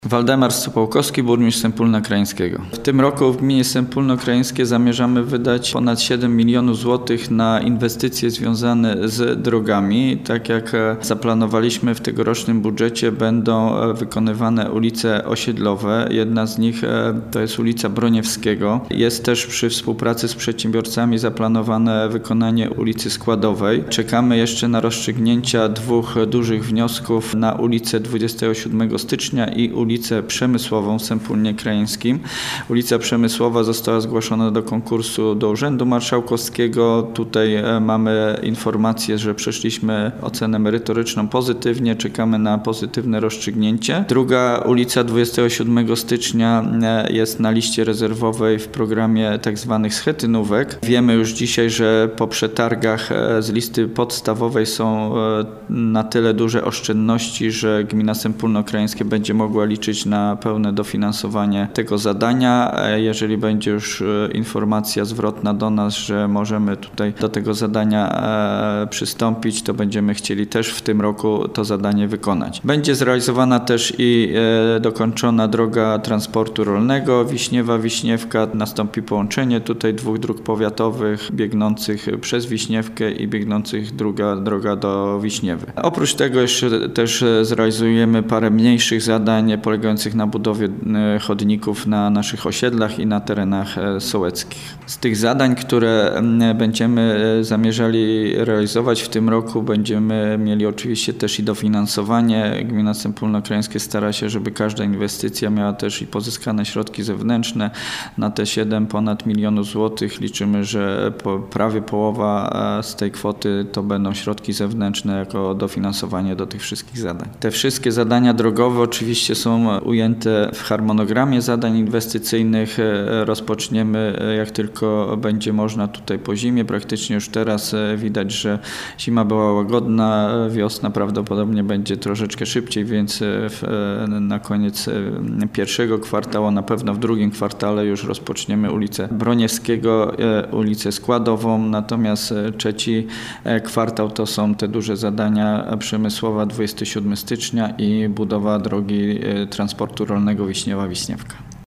Waldemar Sopołkowski, burmistrz Sępólna Krajeńskiego. W tym roku w gminie Sępólno Krajeńskie zamierzamy wydać ponad 7 milionów złotych na inwestycje związane z drogami. Tak jak zaplanowaliśmy w tegorocznym budżecie, będą wykonywane ulice osiedlowe. Jedna z nich to jest ulica Broniewskiego. Jest też przy współpracy z przedsiębiorcami zaplanowane wykonanie ulicy Składowej. Czekamy jeszcze na rozstrzygnięcia dwóch dużych wniosków na ulicę 27 stycznia i ulicę Przemysłową w Sępólnie Krajeńskim. Ulica Przemysłowa została zgłoszona do konkursu do Urzędu Marszałkowskiego. Tutaj mamy informację, że przeszliśmy ocenę merytoryczną pozytywnie. Czekamy na pozytywne rozstrzygnięcie. Druga ulica 27 stycznia jest na liście rezerwowej w programie tzw. schetynówek. Wiemy już dzisiaj, że po przetargach z listy podstawowej są na tyle duże oszczędności, że gmina Sępólno Krajeńskie będzie mogła liczyć na pełne dofinansowanie tego zadania. Jeżeli będzie już informacja zwrotna do nas, że możemy tutaj do tego zadania przystąpić, to będziemy chcieli też w tym roku to zadanie wykonać. Będzie zrealizowana też i dokończona droga transportu rolnego Wiśniewa-Wiśniewka. Nastąpi połączenie tutaj dwóch dróg powiatowych biegnących przez Wiśniewkę i biegnących druga droga do Wiśniewy. Oprócz tego jeszcze też zrealizujemy parę mniejszych zadań polegających na budowie chodników na naszych osiedlach i na terenach sołeckich. Z tych zadań, które będziemy zamierzali realizować w tym roku, będziemy mieli oczywiście też i dofinansowanie. Gmina Sępólno Krajeńskie stara się, żeby każda inwestycja miała też i pozyskane środki zewnętrzne. Na te ponad 7 milionów złotych liczymy, że prawie połowa z tej kwoty to będą środki zewnętrzne jako dofinansowanie do tych wszystkich zadań. Te wszystkie zadania drogowe oczywiście są ujęte w harmonogramie zadań inwestycyjnych. Rozpoczniemy jak tylko będzie można tutaj po zimie. Praktycznie już teraz widać, że zima była łagodna, wiosna prawdopodobnie będzie troszeczkę szybciej, więc na koniec pierwszego kwartału, na pewno w drugim kwartale już rozpoczniemy ulicę Broniewskiego, ulicę Składową, natomiast trzeci kwartał to są te duże zadania Przemysłowa 27 stycznia i budowa drogi transportu rolnego Wiśniewa-Wiśniewka.